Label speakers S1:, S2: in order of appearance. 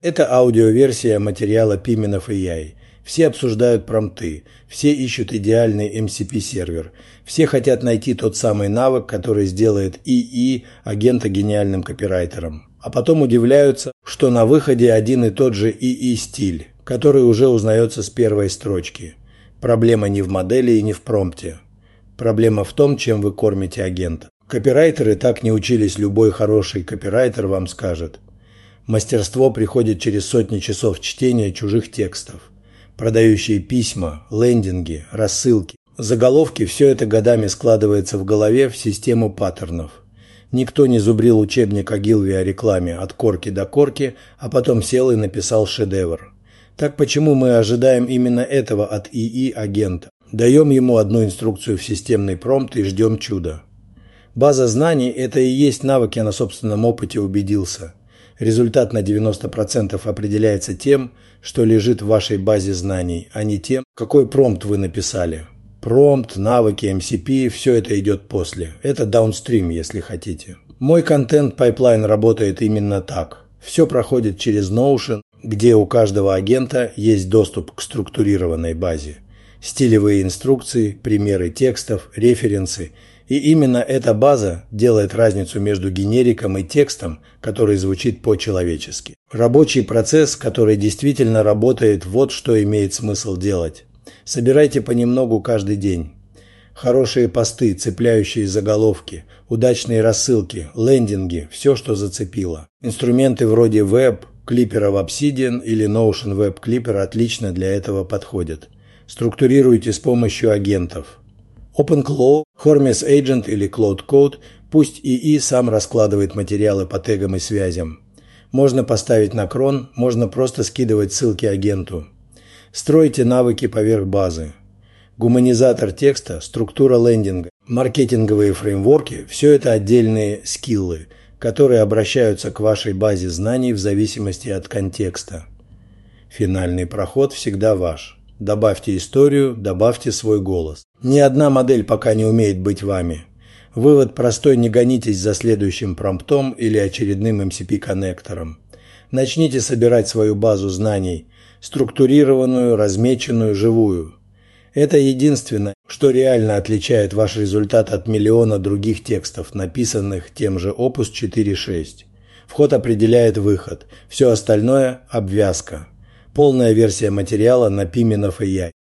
S1: Это аудиоверсия материала Pimenov AI. Все обсуждают промпты, все ищут идеальный MCP-сервер, все хотят найти тот самый навык, который сделает ИИ агента гениальным копирайтером. А потом удивляются, что на выходе один и тот же ИИ-стиль, который уже узнается с первой строчки. Проблема не в модели и не в промпте. Проблема в том, чем вы кормите агента. Копирайтеры так не учились, любой хороший копирайтер вам скажет. Мастерство приходит через сотни часов чтения чужих текстов. Продающие письма, лендинги, рассылки, заголовки – все это годами складывается в голове в систему паттернов. Никто не зубрил учебник Огилви о рекламе от корки до корки, а потом сел и написал шедевр. Так почему мы ожидаем именно этого от ИИ-агента? Даем ему одну инструкцию в системный промпт и ждем чуда. База знаний – это и есть навык, я на собственном опыте убедился. Результат на 90% определяется тем, что лежит в вашей базе знаний, а не тем, какой промпт вы написали. Промпт, навыки, MCP – все это идет после. Это даунстрим, если хотите. Мой контент-пайплайн работает именно так. Все проходит через Notion, где у каждого агента есть доступ к структурированной базе. Стилевые инструкции, примеры текстов, референсы. И именно эта база делает разницу между генериком и текстом, который звучит по-человечески. Рабочий процесс, который действительно работает, вот что имеет смысл делать. Собирайте понемногу каждый день. Хорошие посты, цепляющие заголовки, удачные рассылки, лендинги, все, что зацепило. Инструменты вроде Web, Clipper в Obsidian или Notion Web Clipper отлично для этого подходят. Структурируйте с помощью агентов. OpenClaw, Hormes Agent или Cloud Code, пусть ИИ сам раскладывает материалы по тегам и связям. Можно поставить на крон, можно просто скидывать ссылки агенту. Стройте навыки поверх базы. Гуманизатор текста, структура лендинга, маркетинговые фреймворки – все это отдельные скиллы, которые обращаются к вашей базе знаний в зависимости от контекста. Финальный проход всегда ваш. Добавьте историю, добавьте свой голос. Ни одна модель пока не умеет быть вами. Вывод простой: не гонитесь за следующим промптом или очередным MCP-коннектором. Начните собирать свою базу знаний, структурированную, размеченную, живую. Это единственное, что реально отличает ваш результат от миллиона других текстов, написанных тем же Opus 4.6. Вход определяет выход, все остальное – обвязка. Полная версия материала на Pimenov AI.